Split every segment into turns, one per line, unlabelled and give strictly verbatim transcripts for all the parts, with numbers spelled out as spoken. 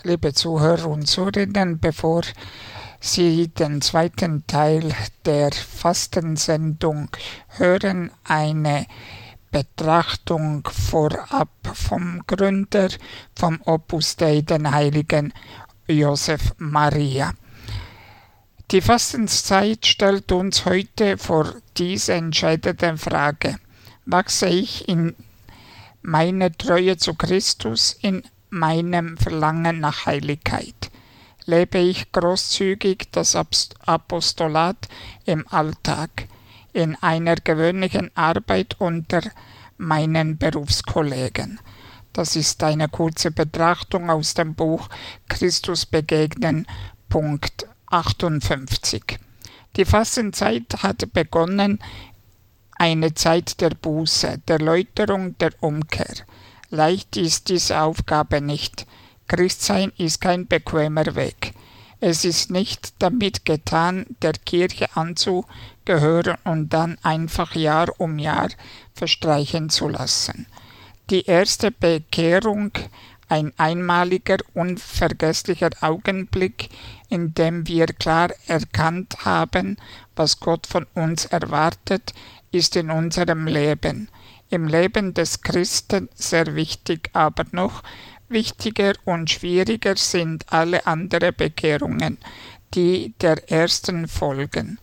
Liebe Zuhörer und Zuhörerinnen, bevor Sie den zweiten Teil der Fastensendung hören, eine Betrachtung vorab vom Gründer vom Opus Dei, den heiligen Josef Maria. Die Fastenzeit stellt uns heute vor diese entscheidende Frage: Wachse ich in meiner Treue zu Christus, in meinem Verlangen nach Heiligkeit? Lebe ich großzügig das Apostolat im Alltag, in einer gewöhnlichen Arbeit unter meinen Berufskollegen? Das ist eine kurze Betrachtung aus dem Buch Christus begegnen, Punkt achtundfünfzig. Die Fastenzeit hat begonnen, eine Zeit der Buße, der Läuterung, der Umkehr. Leicht ist diese Aufgabe nicht. Christsein ist kein bequemer Weg. Es ist nicht damit getan, der Kirche anzugehören und dann einfach Jahr um Jahr verstreichen zu lassen. Die erste Bekehrung, ein einmaliger, unvergesslicher Augenblick, in dem wir klar erkannt haben, was Gott von uns erwartet, ist in unserem Leben. Im Leben des Christen sehr wichtig, aber noch wichtiger und schwieriger sind alle anderen Bekehrungen, die der ersten folgen.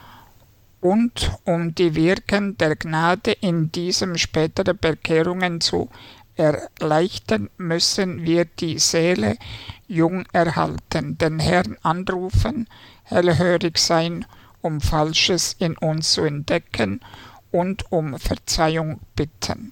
Und um die Wirken der Gnade in diesen späteren Bekehrungen zu erleichtern, müssen wir die Seele jung erhalten, den Herrn anrufen, hellhörig sein, um Falsches in uns zu entdecken und um Verzeihung bitten.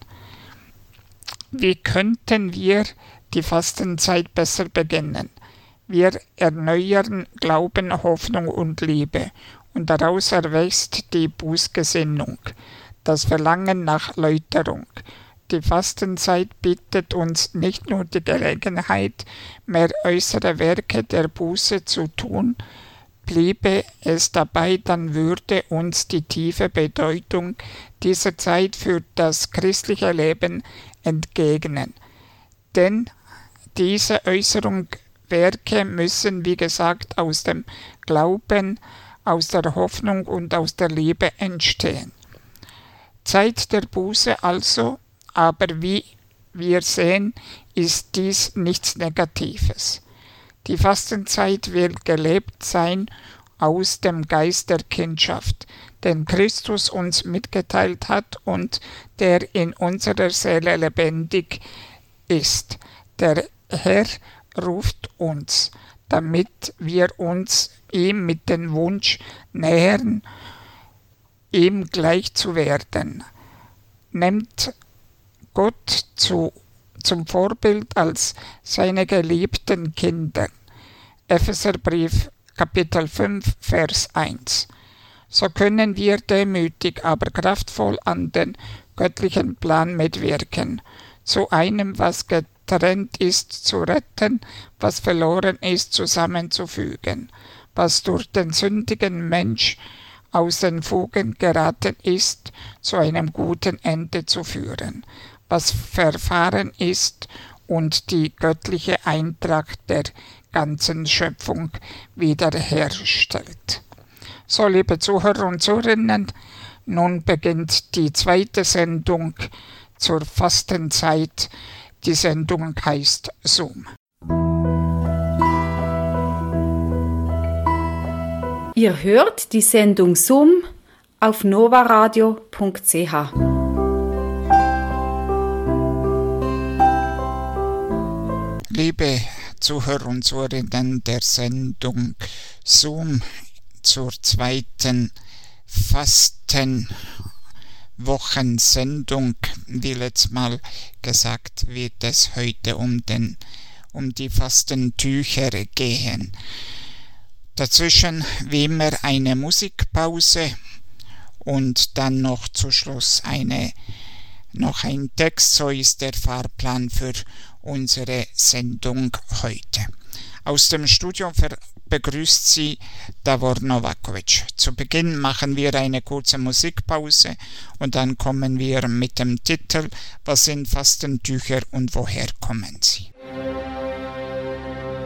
Wie könnten wir die Fastenzeit besser beginnen? Wir erneuern Glauben, Hoffnung und Liebe, und daraus erwächst die Bußgesinnung, das Verlangen nach Läuterung. Die Fastenzeit bietet uns nicht nur die Gelegenheit, mehr äußere Werke der Buße zu tun. Bliebe es dabei, dann würde uns die tiefe Bedeutung dieser Zeit für das christliche Leben entgegnen. Denn diese äußeren Werke müssen, wie gesagt, aus dem Glauben, aus der Hoffnung und aus der Liebe entstehen. Zeit der Buße also, aber wie wir sehen, ist dies nichts Negatives. Die Fastenzeit will gelebt sein aus dem Geist der Kindschaft, den Christus uns mitgeteilt hat und der in unserer Seele lebendig ist. Der Herr ruft uns, damit wir uns ihm mit dem Wunsch nähern, ihm gleich zu werden. Nimmt Gott zu zum Vorbild als seine geliebten Kinder. Epheserbrief, Kapitel fünf, Vers eins. So können wir demütig, aber kraftvoll an den göttlichen Plan mitwirken, zu einem, was getrennt ist, zu retten, was verloren ist, zusammenzufügen, was durch den sündigen Mensch aus den Fugen geraten ist, zu einem guten Ende zu führen, was verfahren ist und die göttliche Eintracht der ganzen Schöpfung wiederherstellt. So, liebe Zuhörer und Zuhörerinnen, nun beginnt die zweite Sendung zur Fastenzeit. Die Sendung heißt Zoom.
Ihr hört die Sendung Zoom auf novaradio punkt c h.
Liebe Zuhörer und Zuhörerinnen der Sendung Zoom zur zweiten Fastenwochensendung, wie letztes Mal gesagt, wird es heute um, den, um die Fastentücher gehen. Dazwischen wie immer eine Musikpause und dann noch zu Schluss eine, noch ein Text, so ist der Fahrplan für unsere Sendung heute. Aus dem Studio ver- begrüßt Sie Davor Novakovic. Zu Beginn machen wir eine kurze Musikpause und dann kommen wir mit dem Titel Was sind Fastentücher und woher kommen sie?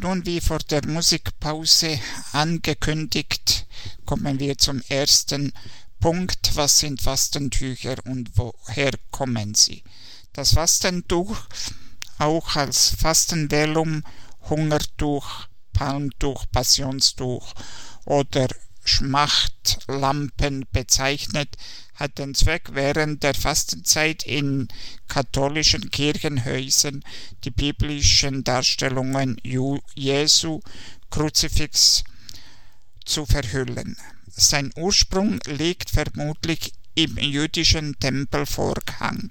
Nun, wie vor der Musikpause angekündigt, kommen wir zum ersten Punkt. Was sind Fastentücher und woher kommen sie? Das Fastentuch, auch als Fastenvelum, Hungertuch, Palmtuch, Passionstuch oder Schmachtlampen bezeichnet, hat den Zweck, während der Fastenzeit in katholischen Kirchenhäusern die biblischen Darstellungen Jesu Kruzifix zu verhüllen. Sein Ursprung liegt vermutlich im jüdischen Tempelvorhang,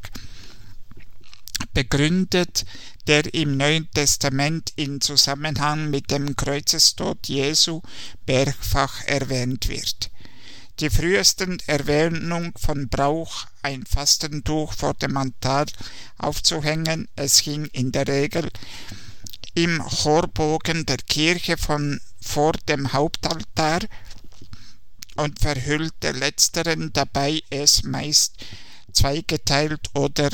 begründet, der im Neuen Testament in Zusammenhang mit dem Kreuzestod Jesu mehrfach erwähnt wird. Die frühesten Erwähnung von Brauch, ein Fastentuch vor dem Altar aufzuhängen, es hing in der Regel im Chorbogen der Kirche von vor dem Hauptaltar und verhüllte letzteren, dabei es meist zweigeteilt oder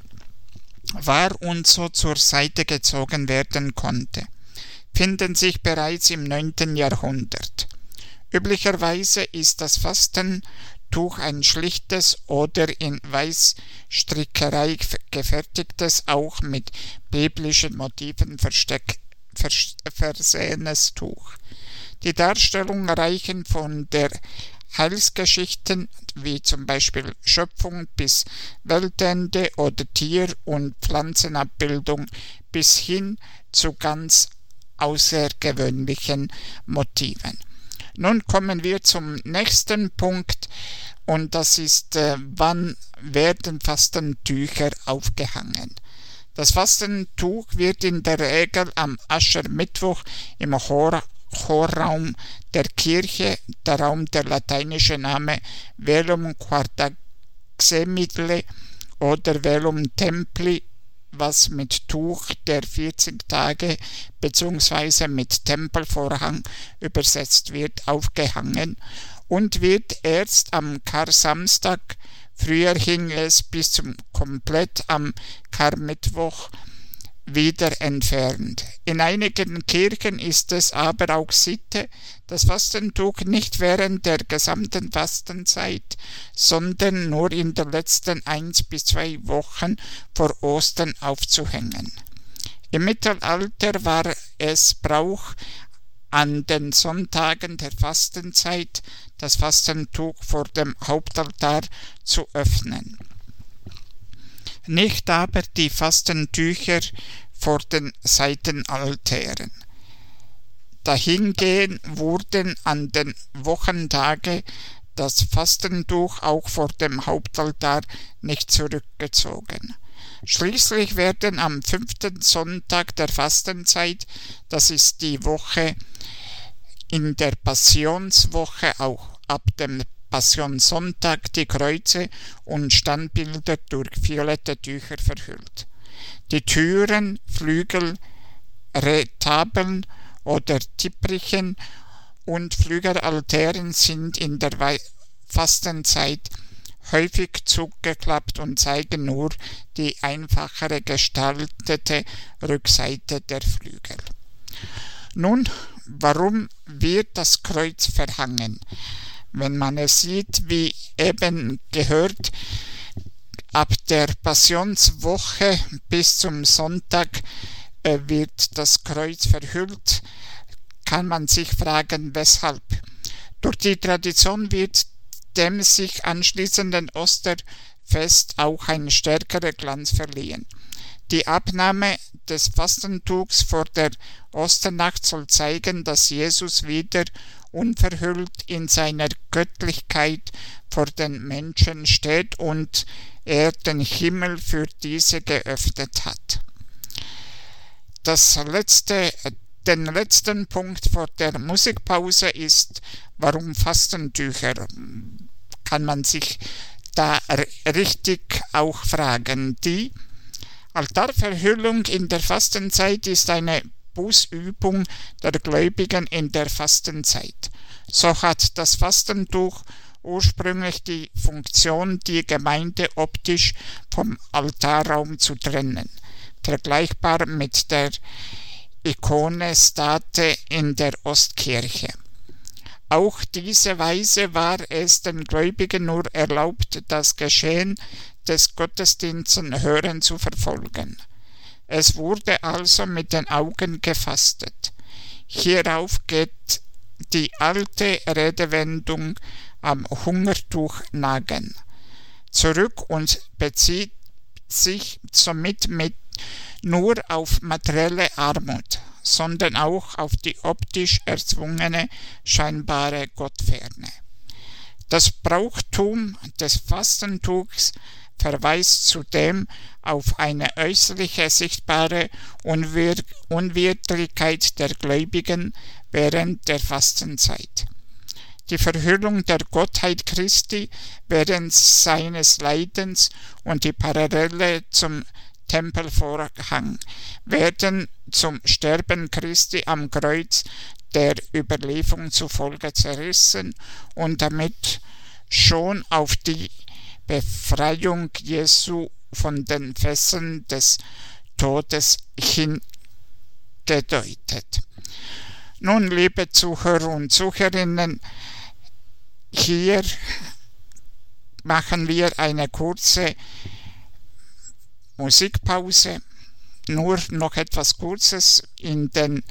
war und so zur Seite gezogen werden konnte, finden sich bereits im neunten Jahrhundert. Üblicherweise ist das Fastentuch ein schlichtes oder in Weißstrickerei gefertigtes, auch mit biblischen Motiven versteck, vers, versehenes Tuch. Die Darstellungen reichen von der Heilsgeschichten wie zum Beispiel Schöpfung bis Weltende oder Tier- und Pflanzenabbildung bis hin zu ganz außergewöhnlichen Motiven. Nun kommen wir zum nächsten Punkt und das ist, äh, wann werden Fastentücher aufgehangen? Das Fastentuch wird in der Regel am Aschermittwoch im Chor Chorraum der Kirche, der Raum der lateinische Name Velum Quartaxemile oder Velum Templi, was mit Tuch der vierzig Tage bzw. mit Tempelvorhang übersetzt wird, aufgehangen und wird erst am Karsamstag, früher hing es bis zum komplett am Karmittwoch, wieder entfernt. In einigen Kirchen ist es aber auch Sitte, das Fastentuch nicht während der gesamten Fastenzeit, sondern nur in den letzten eins bis zwei Wochen vor Ostern aufzuhängen. Im Mittelalter war es Brauch, an den Sonntagen der Fastenzeit das Fastentuch vor dem Hauptaltar zu öffnen. Nicht aber die Fastentücher vor den Seitenaltären. Dahingehend wurden an den Wochentage das Fastentuch auch vor dem Hauptaltar nicht zurückgezogen. Schließlich werden am fünften Sonntag der Fastenzeit, das ist die Woche in der Passionswoche, auch ab dem Passionssonntag, die Kreuze und Standbilder durch violette Tücher verhüllt. Die Türen, Flügel, Retabeln oder Teppichen und Flügelaltären sind in der Fastenzeit häufig zugeklappt und zeigen nur die einfachere gestaltete Rückseite der Flügel. Nun, warum wird das Kreuz verhangen? Wenn man es sieht, wie eben gehört, ab der Passionswoche bis zum Sonntag äh, wird das Kreuz verhüllt, kann man sich fragen, weshalb. Durch die Tradition wird dem sich anschließenden Osterfest auch ein stärkerer Glanz verliehen. Die Abnahme des Fastentuchs vor der Osternacht soll zeigen, dass Jesus wieder unverhüllt in seiner Göttlichkeit vor den Menschen steht und er den Himmel für diese geöffnet hat. Das letzte, den letzten Punkt vor der Musikpause ist, warum Fastentücher? Kann man sich da richtig auch fragen. Die Altarverhüllung in der Fastenzeit ist eine Bußübung der Gläubigen in der Fastenzeit. So hat das Fastentuch ursprünglich die Funktion, die Gemeinde optisch vom Altarraum zu trennen, vergleichbar mit der Ikone State in der Ostkirche. Auch diese Weise war es den Gläubigen nur erlaubt, das Geschehen des Gottesdienstes hören zu verfolgen. Es wurde also mit den Augen gefastet. Hierauf geht die alte Redewendung am Hungertuch nagen zurück und bezieht sich somit mit nur auf materielle Armut, sondern auch auf die optisch erzwungene, scheinbare Gottferne. Das Brauchtum des Fastentuchs verweist zudem auf eine äußerliche sichtbare Unwir- Unwirtlichkeit der Gläubigen während der Fastenzeit. Die Verhüllung der Gottheit Christi während seines Leidens und die Parallele zum Tempelvorhang werden zum Sterben Christi am Kreuz der Überlieferung zufolge zerrissen und damit schon auf die Befreiung Jesu von den Fesseln des Todes hingedeutet. Nun, liebe Zuhörer und Zuhörerinnen, hier machen wir eine kurze Musikpause, nur noch etwas Kurzes. In den,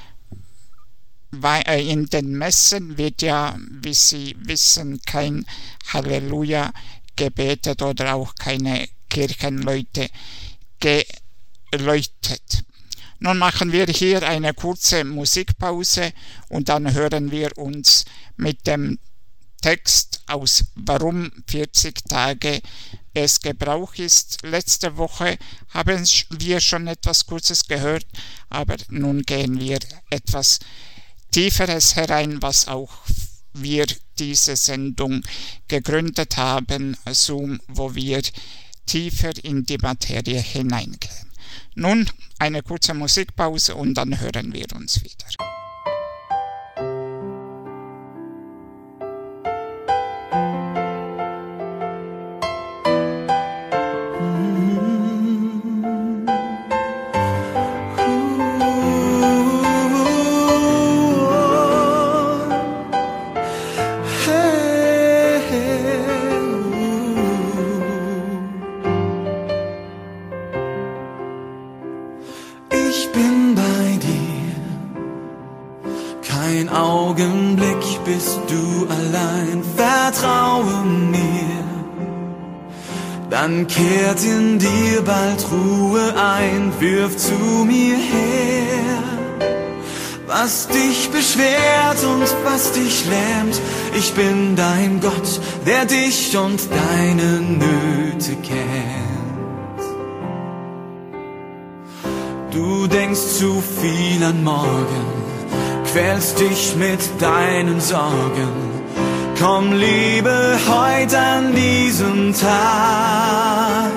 in den Messen wird ja, wie Sie wissen, kein Halleluja gebetet oder auch keine Kirchenleute geläutet. Nun machen wir hier eine kurze Musikpause und dann hören wir uns mit dem Text aus Warum vierzig Tage es Gebrauch ist. Letzte Woche haben wir schon etwas Kurzes gehört, aber nun gehen wir etwas Tieferes herein, was auch wir diese Sendung gegründet haben, Zoom, wo wir tiefer in die Materie hineingehen. Nun eine kurze Musikpause und dann hören wir uns wieder.
Dann kehrt in dir bald Ruhe ein, wirf zu mir her, was dich beschwert und was dich lähmt. Ich bin dein Gott, der dich und deine Nöte kennt. Du denkst zu viel an morgen, quälst dich mit deinen Sorgen. Komm, lebe heute an diesem Tag.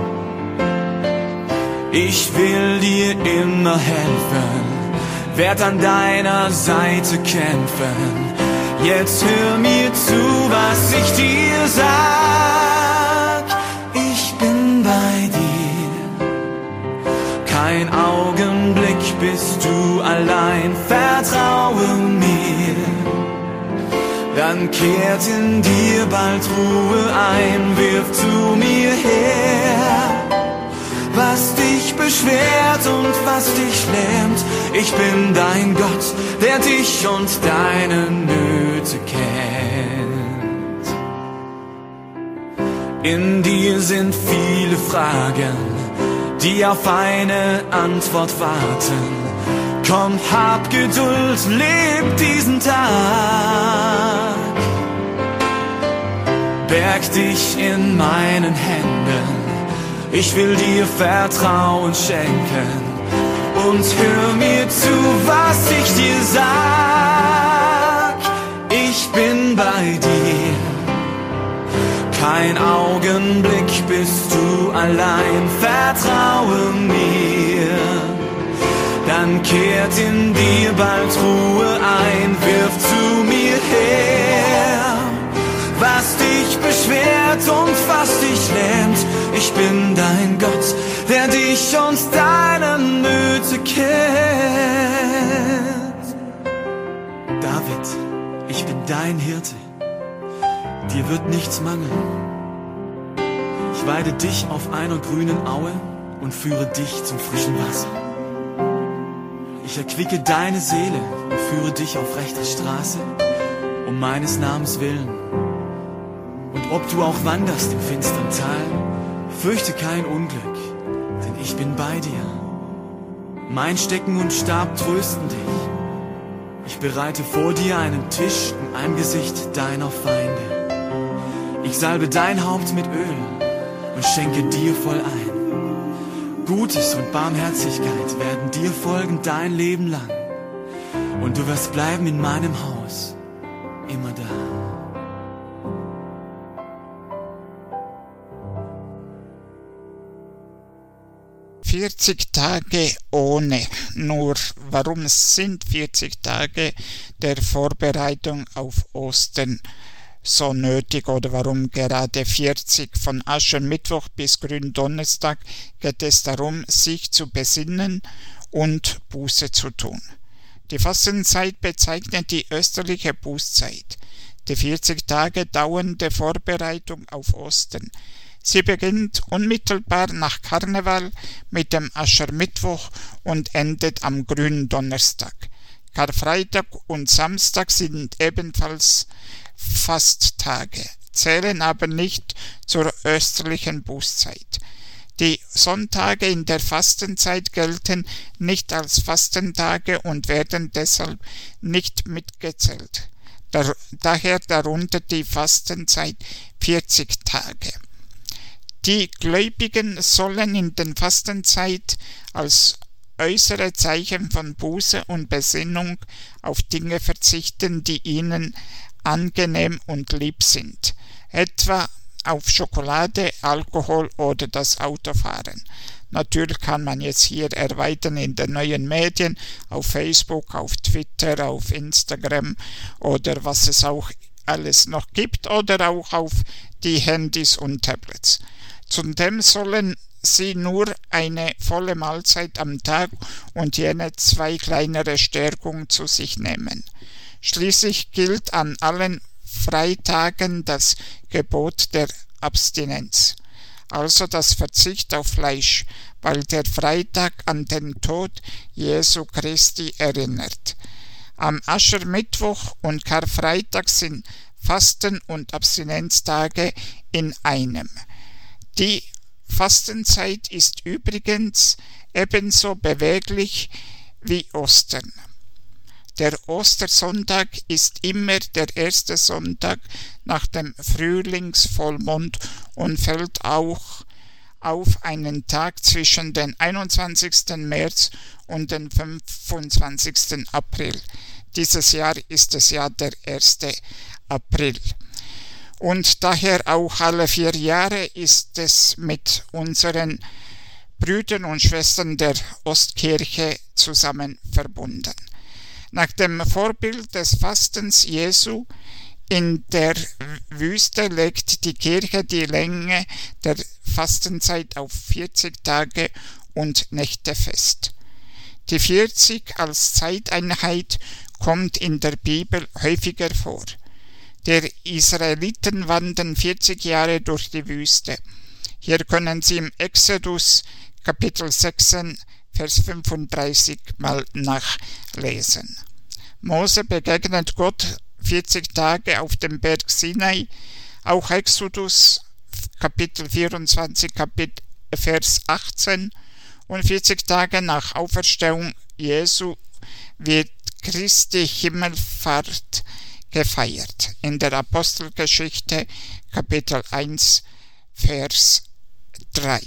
Ich will dir immer helfen, werd an deiner Seite kämpfen. Jetzt hör mir zu, was ich dir sag. Ich bin bei dir, kein Augenblick bist du allein. Vertraue mir, dann kehrt in dir bald Ruhe ein. Wirf zu mir her, was dich beschwert und was dich lähmt. Ich bin dein Gott, der dich und deine Nöte kennt. In dir sind viele Fragen, die auf eine Antwort warten. Komm, hab Geduld, leb diesen Tag. Berg dich in meinen Händen, ich will dir Vertrauen schenken. Und hör mir zu, was ich dir sag. Ich bin bei dir, kein Augenblick bist du allein. Vertraue mir, dann kehrt in dir bald Ruhe ein. Wirf zu mir her, was dich beschwert und was dich lähmt. Ich bin dein Gott, der dich und deine Nöte kennt. David, ich bin dein Hirte, dir wird nichts mangeln. Ich weide dich auf einer grünen Aue und führe dich zum frischen Wasser. Ich erquicke deine Seele und führe dich auf rechter Straße, um meines Namens willen. Und ob du auch wanderst im finstern Tal, fürchte kein Unglück, denn ich bin bei dir. Mein Stecken und Stab trösten dich. Ich bereite vor dir einen Tisch im Angesicht deiner Feinde. Ich salbe dein Haupt mit Öl und schenke dir voll ein. Gutes und Barmherzigkeit werden dir folgen dein Leben lang. Und du wirst bleiben in meinem Haus, immer da.
vierzig Tage ohne. Nur warum sind vierzig Tage der Vorbereitung auf Ostern so nötig oder warum gerade vierzig? Von Aschermittwoch bis Gründonnerstag geht es darum, sich zu besinnen und Buße zu tun. Die Fastenzeit bezeichnet die österliche Bußzeit, die vierzig Tage dauernde Vorbereitung auf Ostern. Sie beginnt unmittelbar nach Karneval mit dem Aschermittwoch und endet am Gründonnerstag. Karfreitag und Samstag sind ebenfalls Fasttage, zählen aber nicht zur österlichen Bußzeit. Die Sonntage in der Fastenzeit gelten nicht als Fastentage und werden deshalb nicht mitgezählt. Dar- daher darunter die Fastenzeit vierzig Tage. Die Gläubigen sollen in der Fastenzeit als äußere Zeichen von Buße und Besinnung auf Dinge verzichten, die ihnen angenehm und lieb sind, etwa auf Schokolade, Alkohol oder das Autofahren. Natürlich kann man jetzt hier erweitern in den neuen Medien, auf Facebook, auf Twitter, auf Instagram oder was es auch alles noch gibt oder auch auf die Handys und Tablets. Zudem sollen sie nur eine volle Mahlzeit am Tag und jene zwei kleinere Stärkungen zu sich nehmen. Schließlich gilt an allen Freitagen das Gebot der Abstinenz, also das Verzicht auf Fleisch, weil der Freitag an den Tod Jesu Christi erinnert. Am Aschermittwoch und Karfreitag sind Fasten- und Abstinenztage in einem. Die Fastenzeit ist übrigens ebenso beweglich wie Ostern. Der Ostersonntag ist immer der erste Sonntag nach dem Frühlingsvollmond und fällt auch auf einen Tag zwischen den einundzwanzigsten März und den fünfundzwanzigsten April. Dieses Jahr ist es ja der erste April. Und daher auch alle vier Jahre ist es mit unseren Brüdern und Schwestern der Ostkirche zusammen verbunden. Nach dem Vorbild des Fastens Jesu in der Wüste legt die Kirche die Länge der Fastenzeit auf vierzig Tage und Nächte fest. Die vierzig als Zeiteinheit kommt in der Bibel häufiger vor. Die Israeliten wandern vierzig Jahre durch die Wüste. Hier können Sie im Exodus Kapitel sechzehn, Vers fünfunddreißig mal nachlesen. Mose begegnet Gott vierzig Tage auf dem Berg Sinai. Auch Exodus Kapitel vierundzwanzig, Kapitel, Vers achtzehn. Und vierzig Tage nach Auferstehung Jesu wird Christi Himmelfahrt gefeiert. In der Apostelgeschichte Kapitel eins, Vers drei.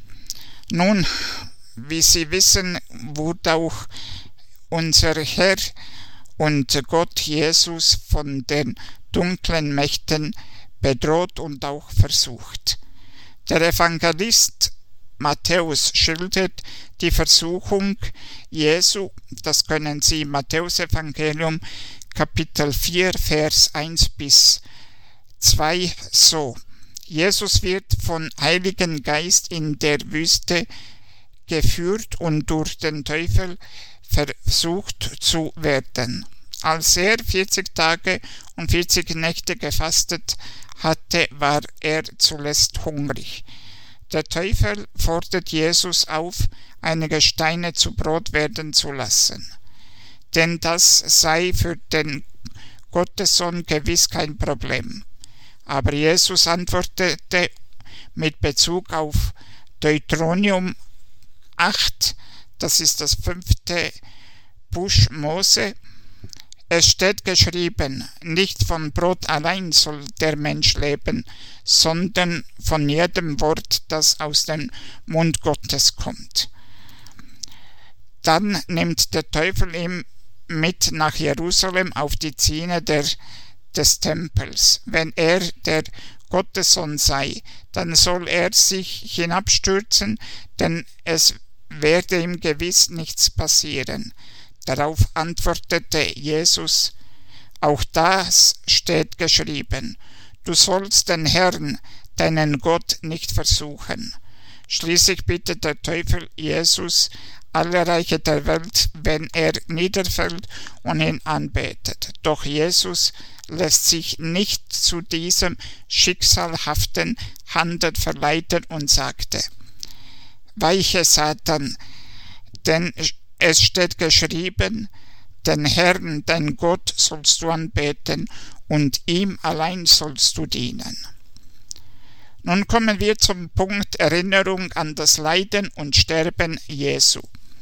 Nun, wie Sie wissen, wurde auch unser Herr und Gott Jesus von den dunklen Mächten bedroht und auch versucht. Der Evangelist Matthäus schildert die Versuchung Jesu, das können Sie im Matthäusevangelium Kapitel vier, Vers eins bis zwei so. Jesus wird vom Heiligen Geist in der Wüste geführt und durch den Teufel versucht zu werden. Als er vierzig Tage und vierzig Nächte gefastet hatte, war er zuletzt hungrig. Der Teufel fordert Jesus auf, einige Steine zu Brot werden zu lassen, denn das sei für den Gottessohn gewiss kein Problem. Aber Jesus antwortete mit Bezug auf Deuteronomium acht, das ist das fünfte Buch Mose: Es steht geschrieben, nicht von Brot allein soll der Mensch leben, sondern von jedem Wort, das aus dem Mund Gottes kommt. Dann nimmt der Teufel ihn mit nach Jerusalem auf die Ziene der, des Tempels. Wenn er der Gottessohn sei, dann soll er sich hinabstürzen, denn es werde ihm gewiss nichts passieren. Darauf antwortete Jesus: Auch das steht geschrieben, du sollst den Herrn, deinen Gott, nicht versuchen. Schließlich bittet der Teufel Jesus alle Reiche der Welt, wenn er niederfällt und ihn anbetet. Doch Jesus lässt sich nicht zu diesem schicksalhaften Handeln verleiten und sagte: Weiche Satan, denn es steht geschrieben, den Herrn, dein Gott, sollst du anbeten und ihm allein sollst du dienen. Nun kommen wir zum Punkt Erinnerung an das Leiden und Sterben Jesu.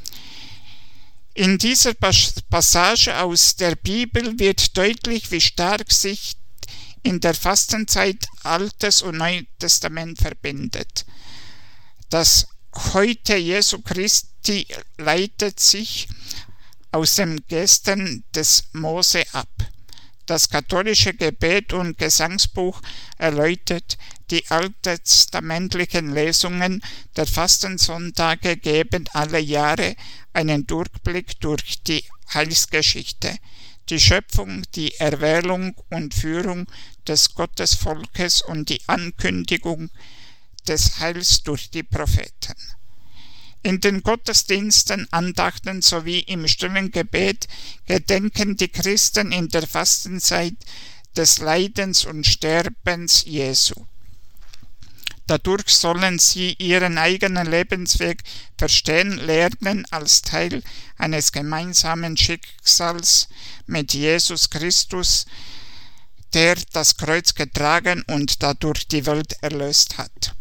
In dieser Passage aus der Bibel wird deutlich, wie stark sich in der Fastenzeit Altes und Neues Testament verbindet. Das Heute Jesu Christi leitet sich aus den Gesten des Mose ab. Das katholische Gebet- und Gesangsbuch erläutert, die alttestamentlichen Lesungen der Fastensonntage geben alle Jahre einen Durchblick durch die Heilsgeschichte, die Schöpfung, die Erwählung und Führung des Gottesvolkes und die Ankündigung des Heils durch die Propheten. In den Gottesdiensten, Andachten sowie im stillen Gebet gedenken die Christen in der Fastenzeit des Leidens und Sterbens Jesu. Dadurch sollen sie ihren eigenen Lebensweg verstehen lernen als Teil eines gemeinsamen Schicksals mit Jesus Christus, der das Kreuz getragen und dadurch die Welt erlöst hat.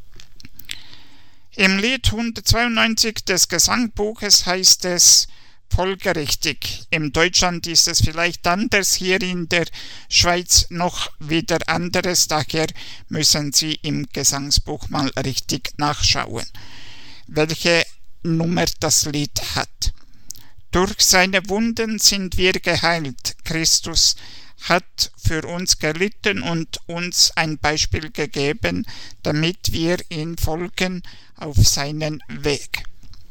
Im Lied hundertzweiundneunzig des Gesangbuches heißt es folgerichtig. In Deutschland ist es vielleicht anders, hier in der Schweiz noch wieder anderes, daher müssen Sie im Gesangsbuch mal richtig nachschauen, welche Nummer das Lied hat. Durch seine Wunden sind wir geheilt. Christus hat für uns gelitten und uns ein Beispiel gegeben, damit wir ihm folgen auf seinen Weg.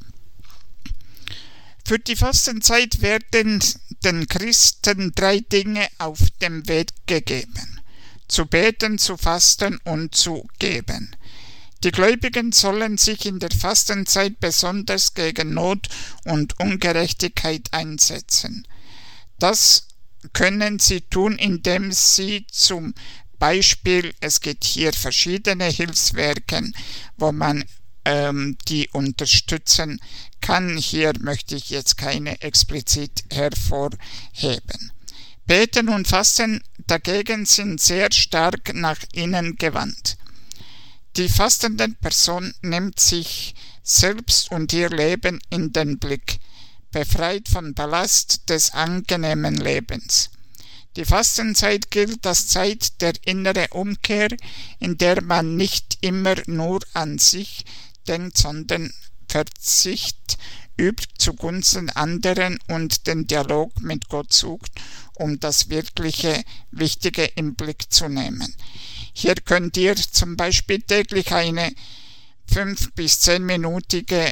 Für die Fastenzeit werden den Christen drei Dinge auf dem Weg gegeben: zu beten, zu fasten und zu geben. Die Gläubigen sollen sich in der Fastenzeit besonders gegen Not und Ungerechtigkeit einsetzen. Das können sie tun, indem sie zum Beispiel, es gibt hier verschiedene Hilfswerke, wo man ähm, die unterstützen kann. Hier möchte ich jetzt keine explizit hervorheben. Beten und Fasten dagegen sind sehr stark nach innen gewandt. Die fastende Person nimmt sich selbst und ihr Leben in den Blick, befreit von Ballast des angenehmen Lebens. Die Fastenzeit gilt als Zeit der inneren Umkehr, in der man nicht immer nur an sich denkt, sondern Verzicht übt zugunsten anderen und den Dialog mit Gott sucht, um das wirkliche Wichtige im Blick zu nehmen. Hier könnt ihr zum Beispiel täglich eine fünf- bis zehnminütige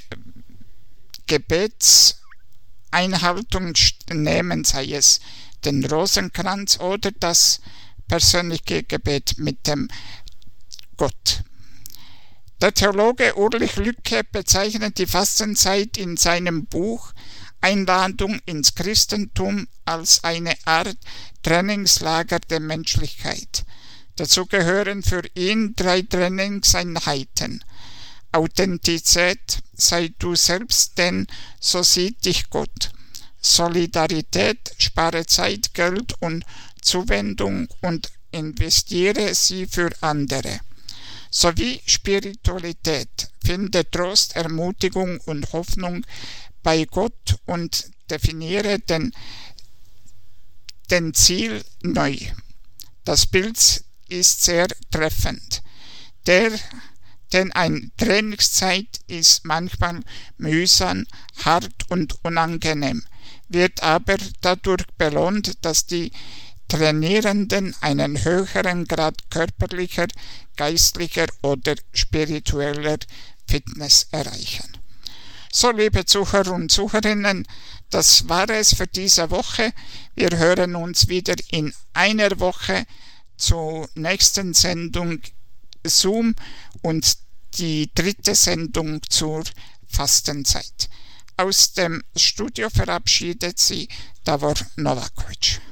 Gebetseinhaltung nehmen, sei es den Rosenkranz oder das persönliche Gebet mit dem Gott. Der Theologe Ulrich Lücke bezeichnet die Fastenzeit in seinem Buch Einladung ins Christentum als eine Art Trainingslager der Menschlichkeit. Dazu gehören für ihn drei Trainingseinheiten. Authentizität, sei du selbst, denn so sieht dich Gott. Solidarität, spare Zeit, Geld und Zuwendung und investiere sie für andere. Sowie Spiritualität, finde Trost, Ermutigung und Hoffnung bei Gott und definiere den, den Ziel neu. Das Bild ist sehr treffend. Der, denn eine Trainingszeit ist manchmal mühsam, hart und unangenehm, wird aber dadurch belohnt, dass die Trainierenden einen höheren Grad körperlicher, geistlicher oder spiritueller Fitness erreichen. So, liebe Zuhörer und Zuhörerinnen, das war es für diese Woche. Wir hören uns wieder in einer Woche zur nächsten Sendung Zoom und die dritte Sendung zur Fastenzeit. Aus dem Studio verabschiedet sie Davor Novakovic.